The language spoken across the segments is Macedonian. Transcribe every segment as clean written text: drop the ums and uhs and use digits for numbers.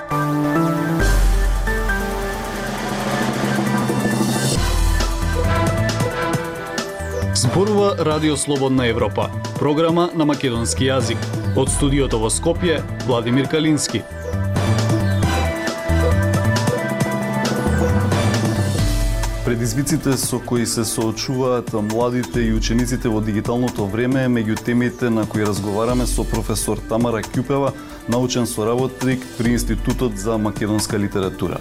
Зборува Радио Слободна Европа, програма на македонски јазик. Од студиото во Скопје, Владимир Калински. Предизвиците со кои се соочуваат младите и учениците во дигиталното време меѓу темите на кои разговараме со професор Тамара Ќупева, научен соработник при Институтот за македонска литература.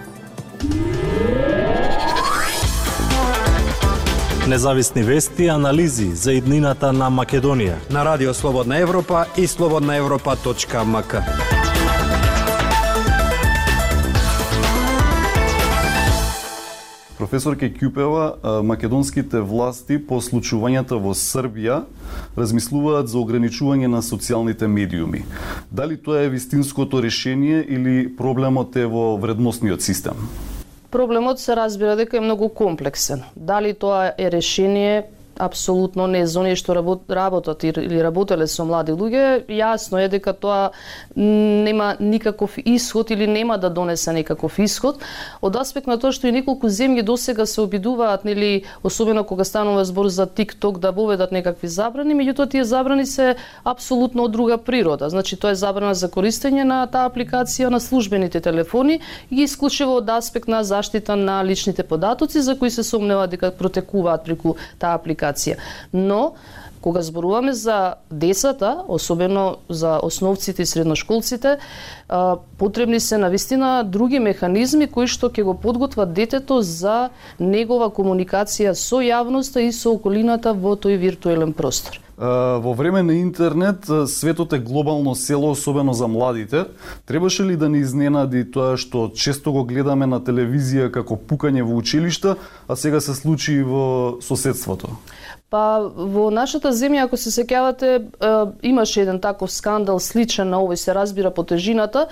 Независни вести и анализи за иднината на Македонија на Радио Слободна Европа и slobodnaevropa.mk. Професор Ќупева, македонските власти по случувањата во Србија размислуваат за ограничување на социјалните медиуми. Дали тоа е вистинското решение или проблемот е во вредносниот систем? Проблемот се разбира дека е многу комплексен. Дали тоа е решение, апсолутно не за оние што работат или работеле со млади луѓе, јасно е дека тоа нема никаков исход или нема да донесе никаков исход. Од аспект на тоа што и неколку земји досега се обидуваат, нели, особено кога станува збор за TikTok, да воведат некакви забрани, меѓутоа тие забрани се апсолутно од друга природа. Значи тоа е забрана за користење на таа апликација на службените телефони и ги исклучува од аспект на заштита на личните податоци за кои се сомнева дека протекуваат преку таа апликација. Но, кога зборуваме за децата, особено за основците и средношколците, потребни се навистина други механизми кои што ќе го подготват детето за негова комуникација со јавноста и со околината во тој виртуелен простор. Во време на интернет, светот е глобално село, особено за младите. Требаше ли да ни изненади тоа што често го гледаме на телевизија како пукање во училишта, а сега се случи и во соседството? Па во нашата земја, ако се сеќавате, имаше еден таков скандал сличен на овој, се разбира по тежината.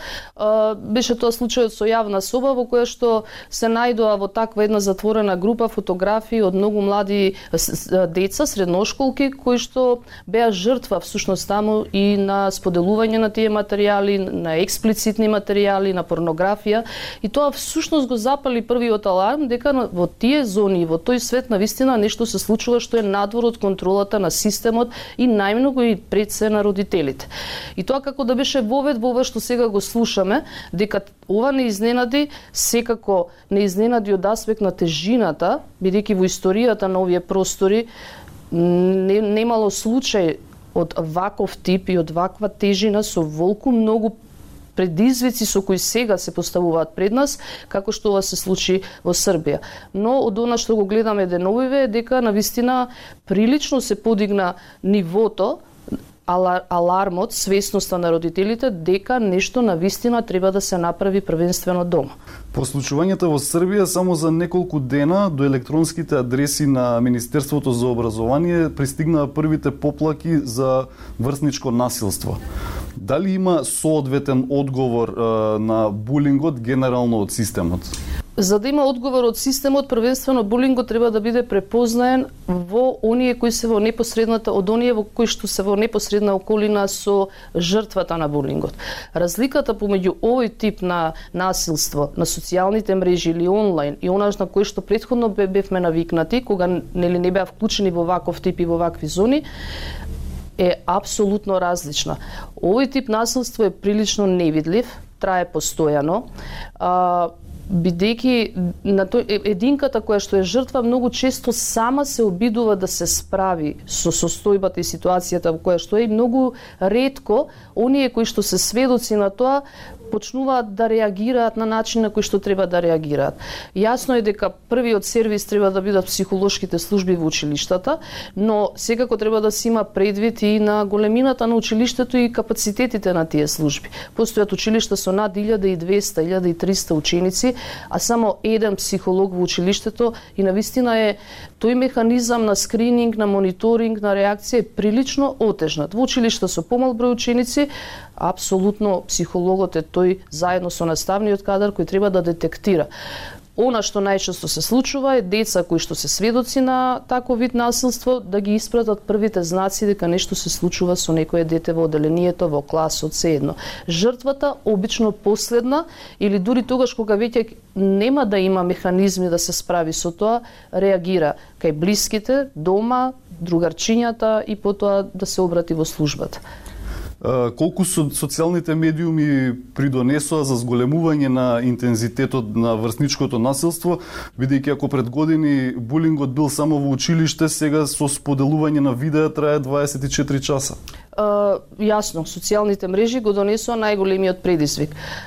Беше тоа случајот со јавна соба во која што се најдоа во таква една затворена група фотографии од многу млади деца, средношколки, кои што беа жртва всушност таму и на споделување на тие материјали, на експлицитни материјали, на порнографија, и тоа всушност го запали првиот аларм дека во тие зони, во тој свет навистина нешто се случува што е надвор од контролата на системот и најмногу и пред се на родителите. И тоа како да беше вовед во ова што сега го слушаме, дека ова не изненади, секако не изненади од аспект на тежината, бидејќи во историјата на овие простори немало случај од ваков тип и од ваква тежина со волку многу предизвици со кои сега се поставуваат пред нас, како што ова се случи во Србија. Но од она што го гледаме деновиве е дека навистина прилично се подигна нивото, алармот, свесноста на родителите дека нешто навистина треба да се направи првенствено дома. По случувањата во Србија, само за неколку дена до електронските адреси на Министерството за образование пристигнаа првите поплаки за врсничко насилство. Дали има соодветен одговор на булингот генерално од системот? За да има одговор од системот, првенствено булингот треба да биде препознаен во оние кои се во непосредната, од оние во кои што се во непосредна околина со жртвата на булингот. Разликата помеѓу овој тип на насилство на социјалните мрежи или онлайн и она на кој што претходно бевме навикнати, кога нели не беа вклучени во ваков тип и во вакви зони, е апсолутно различна. Овој тип насилство е прилично невидлив, трае постојано, бидејќи на единката која што е жртва многу често сама се обидува да се справи со состојбата и ситуацијата во која што е, и многу ретко оние кои што се сведоци на тоа почнуваат да реагираат на начин на кој што треба да реагираат. Јасно е дека првиот сервис треба да бидат психолошките служби во училиштата, но секако треба да се има предвид и на големината на училиштето и капацитетите на тие служби. Постојат училишта со над 1200-1300 ученици, а само еден психолог во училиштето, и навистина е тој механизам на скрининг, на мониторинг, на реакција е прилично отежнат. Во училишта со помал број ученици, апсолутно психологот е тој заедно со наставниот кадар кој треба да детектира. Она што најчесто се случува е деца кои што се сведоци на таков вид насилство да ги испратат првите знаци дека нешто се случува со некое дете во оделението, во класот, седно. Жртвата обично последна или дури тогаш кога веќе нема да има механизми да се справи со тоа, реагира кај блиските, дома, другарчињата и потоа да се обрати во службата. Колку социјалните медиуми придонесоа за зголемување на интензитетот на врсничкото насилство, бидејќи ако пред години булингот бил само во училиште, сега со споделување на видеа трае 24 часа? Јасно, социјалните мрежи го донесоа најголемиот предизвик.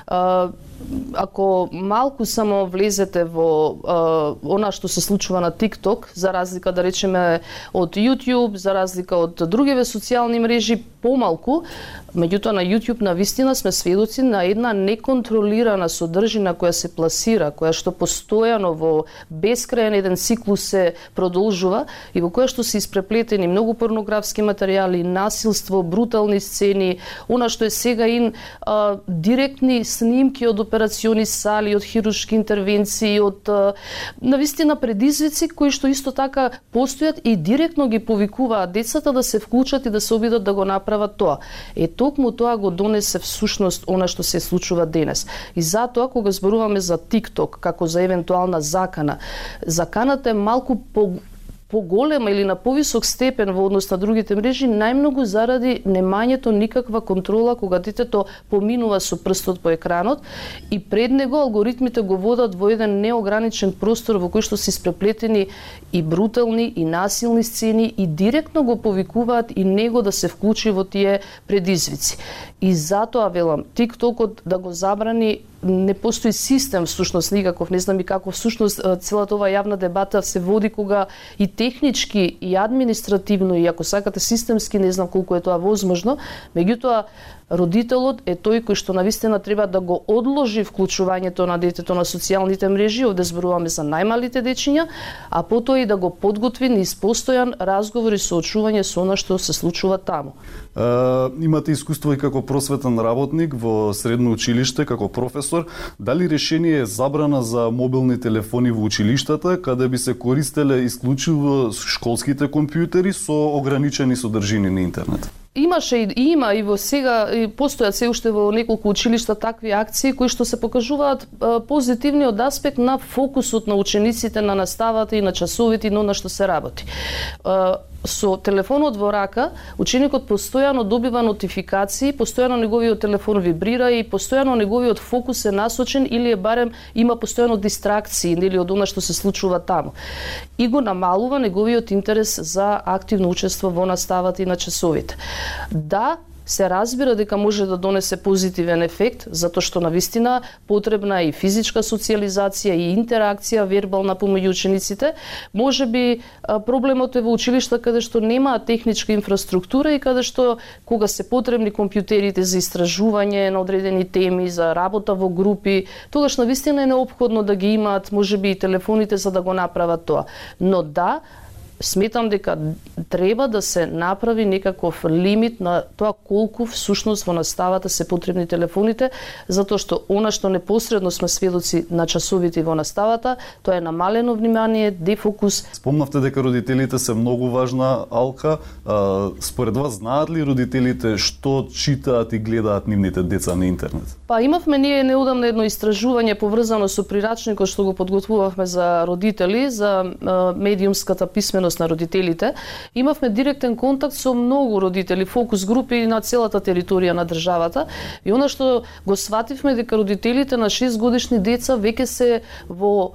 Ако малку само влезете во она што се случува на TikTok, за разлика да речеме од YouTube, за разлика од другиве социјални мрежи, помалку, меѓутоа на YouTube навистина сме сведоци на една неконтролирана содржина која се пласира, која што постојано во бескрајен еден циклус се продолжува и во која што се испреплетени многу порнографски материјали, насилство, брутални сцени, она што е сега директни снимки од операциони сали, од хируршки интервенции, од навистина предизвици кои што исто така постојат и директно ги повикуваат децата да се вклучат и да се обидат да го направат тоа. Токму тоа го донесе всушност она што се случува денес. И затоа кога зборуваме за TikTok како за евентуална закана, заканата е малку поголема или на повисок степен во однос на другите мрежи, најмногу заради немањето никаква контрола кога детето поминува со прстот по екранот и пред него алгоритмите го водат во еден неограничен простор во кој што се испреплетени и брутални и насилни сцени и директно го повикуваат и него да се вклучи во тие предизвици. И затоа велам, TikTokот да го забрани, не постои систем всушност никаков, не знам и како всушност целата оваа јавна дебата се води кога и технички и административно и ако сакате системски, не знам колку е тоа возможно, меѓутоа родителот е тој кој што навистина треба да го одложи вклучувањето на детето на социјалните мрежи, овде зборуваме за најмалите дечиња, а потоа и да го подготви низ постојан разговор и соочување со она што се случува таму. Имате искуство и како просветен работник во средно училиште, како професор. Дали решение е забрана за мобилни телефони во училиштата, каде би се користеле исклучиво школските компјутери со ограничени содржини на интернет? Имаше и има и во сега и постојат се уште во неколку училишта такви акции кои што се покажуваат позитивниот аспект на фокусот на учениците на наставата и на часовите и на што се работи. Со телефонот во рака, ученикот постојано добива нотификации, постојано неговиот телефон вибрира и постојано неговиот фокус е насочен или е барем има постојано дистракции или од она што се случува таму. И го намалува неговиот интерес за активно учество во наставата и на часовите. Да, се разбира дека може да донесе позитивен ефект, затоа што навистина потребна и физичка социјализација и интеракција вербална помеѓу учениците. Можеби проблемот е во училишта каде што нема техничка инфраструктура и каде што кога се потребни компјутерите за истражување на одредени теми, за работа во групи, тогаш навистина е неопходно да ги имаат можеби и телефоните за да го направат тоа. Но да, сметам дека треба да се направи некаков лимит на тоа колку всушност во наставата се потребни телефоните, затоа што она што непосредно сме сведоци на часовите во наставата, тоа е намалено внимание, дефокус. Спомнавте дека родителите се многу важна алка. Според вас знаат ли родителите што читаат и гледаат нивните деца на интернет? Па имавме ние неодамна едно истражување поврзано со прирачникот што го подготвувавме за родители, за медиумската писменост на родителите. Имавме директен контакт со многу родители, фокус групи на целата територија на државата и она што го свативме дека родителите на 6 годишни деца веќе се во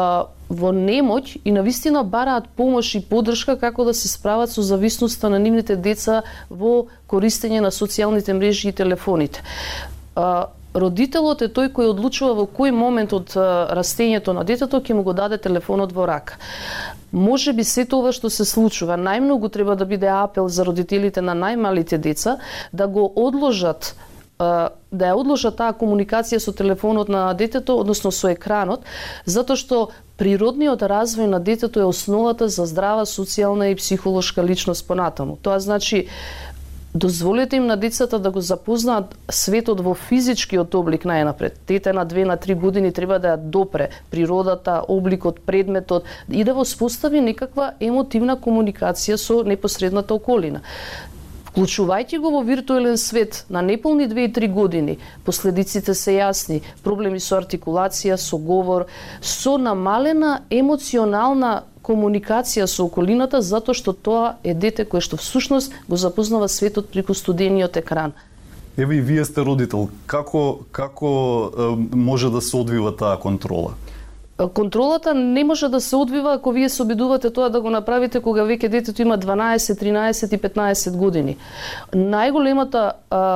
немоќ и навистина бараат помош и поддршка како да се справат со зависноста на нивните деца во користење на социјалните мрежи и телефоните. Родителот е тој кој одлучува во кој момент од растењето на детето ќе му го даде телефонот во рака. Може би сето ова што се случува, најмногу треба да биде апел за родителите на најмалите деца да го одложат, да ја одложат таа комуникација со телефонот на детето, односно со екранот, затоа што природниот развој на детето е основата за здрава социјална и психолошка личност понатаму. Тоа значи дозволете им на децата да го запознаат светот во физичкиот облик најнапред. Дете на 2 на 3 години треба да ја допре природата, обликот, предметот и да воспостави некаква емотивна комуникација со непосредната околина. Вклучувајќи го во виртуелен свет на неполни 2 и 3 години, последиците се јасни, проблеми со артикулација, со говор, со намалена емоционална комуникација со околината, затоа што тоа е дете кое што всушност го запознава светот преку студениот екран. Еве и вие сте родител, како може да се одвива таа контрола? Контролата не може да се одвива ако вие се обидувате тоа да го направите кога веќе детето има 12, 13 и 15 години. Најголемата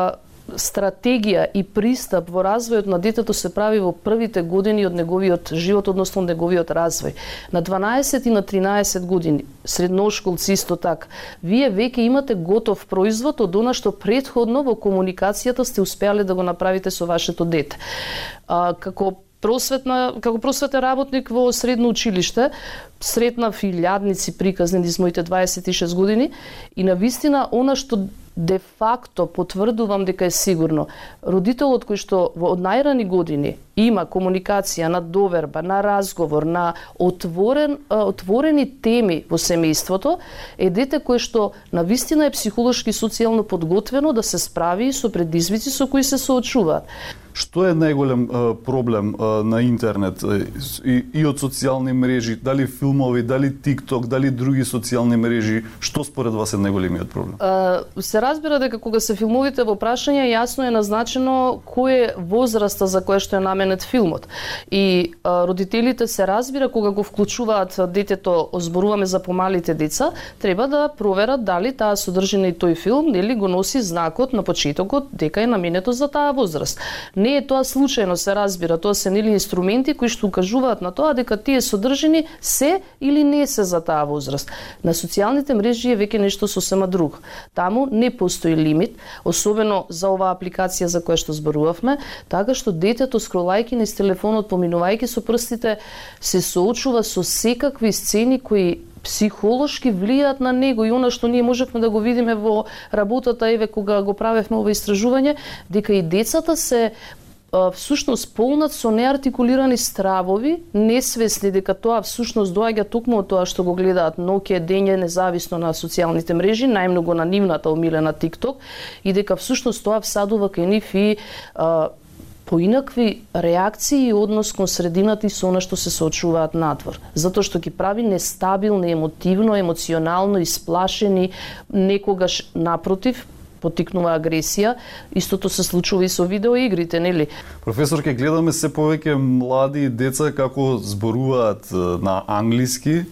стратегија и пристап во развојот на детето се прави во првите години од неговиот живот, односно неговиот развој. На 12 и на 13 години, средношколци исто така, вие веќе имате готов производ од она што претходно во комуникацијата сте успеале да го направите со вашето дете. Како просветен работник во средно училиште, сретнав илјадници приказни низ моите 26 години и навистина она што де факто потврдувам дека е сигурно. Родителот кој што од најрани години има комуникација на доверба, на разговор, на отворени теми во семејството, е дете кое што навистина е психолошки и социјално подготвено да се справи со предизвици со кои се соочуваат. Што е најголем проблем на интернет и од социјални мрежи, дали филмови, дали TikTok, дали други социјални мрежи, што според вас е најголемиот проблем? Се разбира дека кога се филмовите во прашање, јасно е назначено кој е возраста за која што е наменет филмот. И родителите се разбира кога го вклучуваат детето, зборуваме за помалите деца, треба да проверат дали таа содржина и тој филм нели го носи знакот на почетокот дека е наменето за таа возраст. Не е тоа случајно, се разбира, тоа се нели инструменти кои што укажуваат на тоа дека тие содржини се или не се за таа возраст. На социјалните мрежи е веќе нешто сосема друго. Таму не постои лимит, особено за оваа апликација за која што зборувавме, така што детето скролајќи низ телефонот, поминувајќи со прстите, се соочува со секакви сцени кои психолошки влијаат на него и она што ние можевме да го видиме во работата, еве кога го правевме ова истражување, дека и децата се всушност полнат со неартикулирани стравови, несвесни дека тоа всушност доаѓа токму од тоа што го гледаат ноќе, дење, независно на социјалните мрежи, најмногу на нивната омилена TikTok, и дека всушност тоа всадува кај нив и поинакви реакции и однос кон средината и со она што се соочуваат надвор. Затоа што ги прави нестабилни, емотивно, емоционално исплашени, некогаш напротив, потикнува агресија. Истото се случува и со видеоигрите, нели? Професор, ке гледаме се повеќе млади деца како зборуваат на англиски.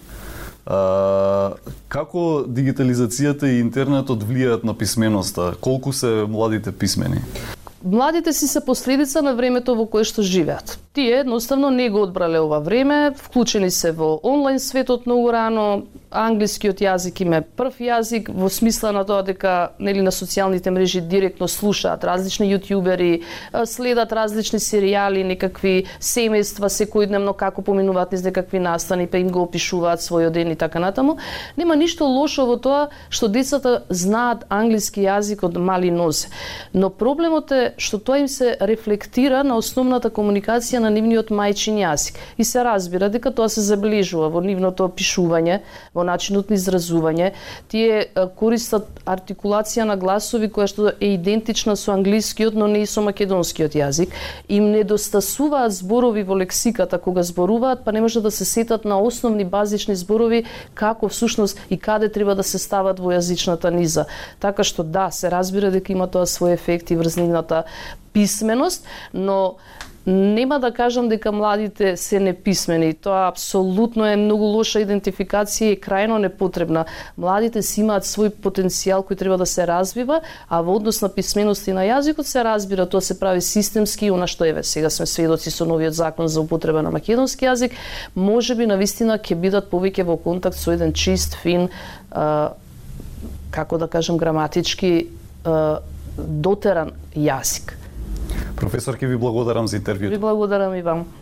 Како дигитализацијата и интернетот влијаат на писменоста? Колку се младите писмени? Младите си се последица на времето во кое што живеат. Тие едноставно не го одбрале ова време, вклучени се во онлайн светот многу рано, англискиот јазик им е прв јазик, во смисла на тоа дека нели на социјалните мрежи директно слушаат различни јутјубери, следат различни серијали, некакви семејства секојдневно како поминуваат низ некакви настани, па им го опишуваат својот ден и така натаму. Нема ништо лошо во тоа што децата знаат англиски јазик од мали нозе. Но проблемот е што тоа им се рефлектира на основната комуникација на нивниот мајчин јазик. И се разбира дека тоа се забележува во нивното пишување, во начинот на изразување. Тие користат артикулација на гласови која што е идентична со англискиот, но не и со македонскиот јазик. Им недостасуваат зборови во лексиката кога зборуваат, па не може да се сетат на основни базични зборови како всушност и каде треба да се стават во јазичната низа. Така што да, се разбира дека има тоа свој ефект и врз нивната писменост, но нема да кажам дека младите се неписмени. Тоа апсолутно е многу лоша идентификација и крајно непотребна. Младите си имаат свој потенцијал кој треба да се развива, а во однос на писменост и на јазикот се разбира, тоа се прави системски, она што еве сега сме сведоци со новиот закон за употреба на македонски јазик, можеби навистина ќе бидат повеќе во контакт со еден чист, фин, како да кажам, граматички дотеран јазик. Професор, ке ви благодарам за интервјуто. Ви благодарам и вам.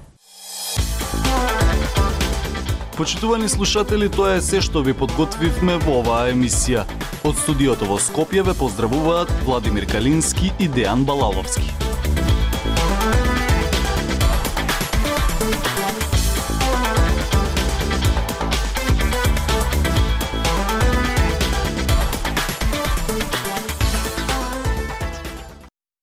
Почитувани слушатели, тоа е се што ви подготвивме во оваа емисија. Од студиото во Скопје ве поздравуваат Владимир Калински и Дејан Балаловски.